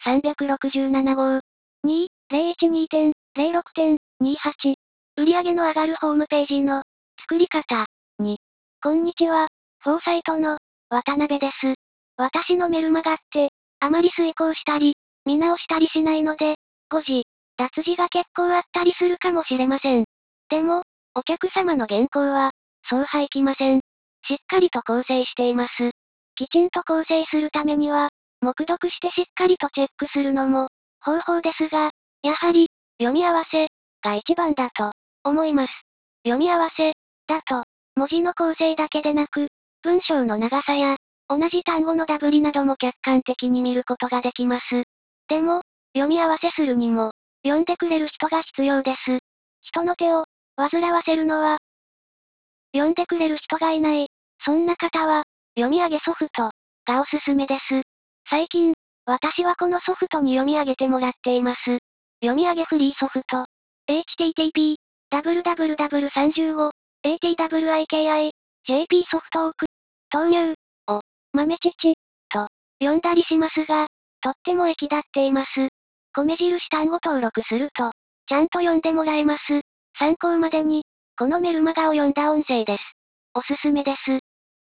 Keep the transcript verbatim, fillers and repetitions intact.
さんびゃくろくじゅうななごう。に、ゼロいちにてんゼロろくてんにはち。売上の上がるホームページの作り方に。こんにちは、フォーサイトの渡辺です。私のメルマガって、あまり遂行したり、見直したりしないので、誤字、脱字が結構あったりするかもしれません。でも、お客様の原稿は、そうはいきません。しっかりと構成しています。きちんと構成するためには、黙読してしっかりとチェックするのも、方法ですが、やはり、読み合わせ、が一番だと、思います。読み合わせ、だと、文字の構成だけでなく、文章の長さや、同じ単語のダブりなども客観的に見ることができます。でも、読み合わせするにも、読んでくれる人が必要です。人の手を、煩わせるのは、読んでくれる人がいない。そんな方は、読み上げソフト、がおすすめです。最近、私はこのソフトに読み上げてもらっています。読み上げフリーソフト。エイチティーティーピー、ダブルユーダブリューダブリューさんじゅうご、エーティーダブリューアイケーアイ、ジェーピー ソフトオーク、豆乳、を、豆乳、と、読んだりしますが、とっても液立っています。米印単語登録すると、ちゃんと読んでもらえます。参考までに、このメルマガを読んだ音声です。おすすめです。